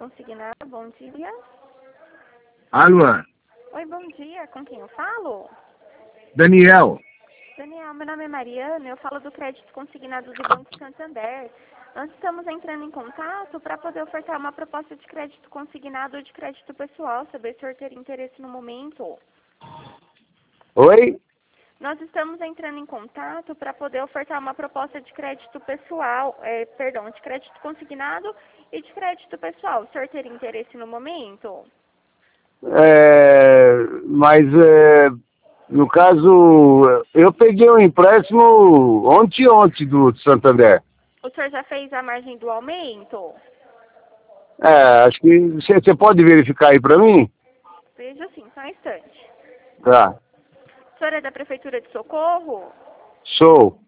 consignado, bom dia. Alô, Oi, bom dia, com quem eu falo? Daniel. Daniel, meu nome é Mariana, eu falo do crédito consignado do Banco Santander. Nós estamos entrando em contato para poder ofertar uma proposta de crédito consignado ou de crédito pessoal, saber se o senhor teria interesse no momento. Oi? Nós estamos entrando em contato para poder ofertar uma proposta de crédito pessoal, de crédito consignado e de crédito pessoal. O senhor teria interesse no momento? No caso, eu peguei um empréstimo ontem do Santander. O senhor já fez a margem do aumento? Acho que você pode verificar aí para mim? Veja sim, só um instante. Tá. O senhor é da Prefeitura de Socorro? Sou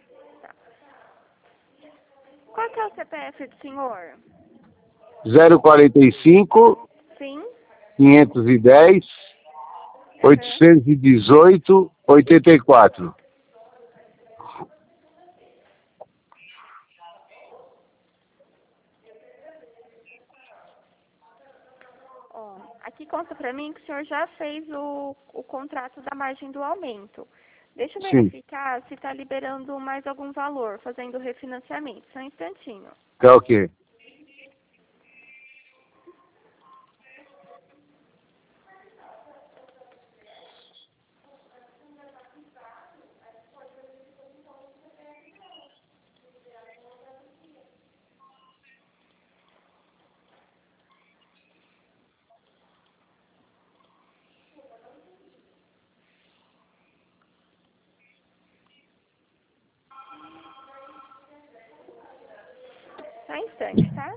Qual que é o CPF do senhor? 045 Sim? 510 818 84. Ó, aqui consta para mim que o senhor já fez o contrato da margem do aumento. Deixa eu Sim. verificar se está liberando mais algum valor, fazendo refinanciamento. Só um instantinho. Tá ok. Só um instante, tá?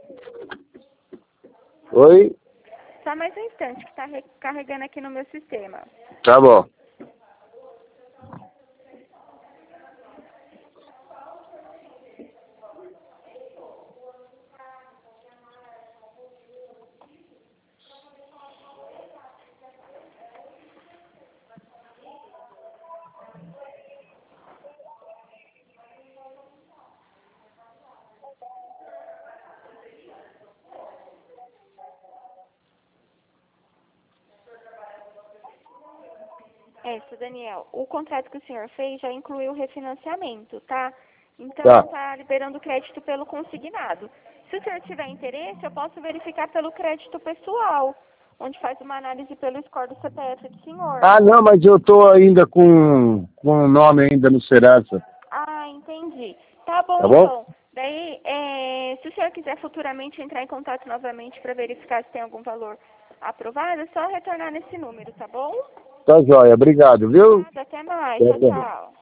Oi? Só mais um instante que está carregando aqui no meu sistema. Tá bom. Seu Daniel, o contrato que o senhor fez já incluiu o refinanciamento, tá? Então, Tá. está liberando crédito pelo consignado. Se o senhor tiver interesse, eu posso verificar pelo crédito pessoal, onde faz uma análise pelo score do CPF do senhor. Não, mas eu tô ainda com o nome ainda no Serasa. Ah, entendi. Tá bom, Tá bom? então. Daí, se o senhor quiser futuramente entrar em contato novamente para verificar se tem algum valor aprovado, é só retornar nesse número, tá bom? Tá joia. Obrigado, viu? Nada, até mais. Tchau, tchau.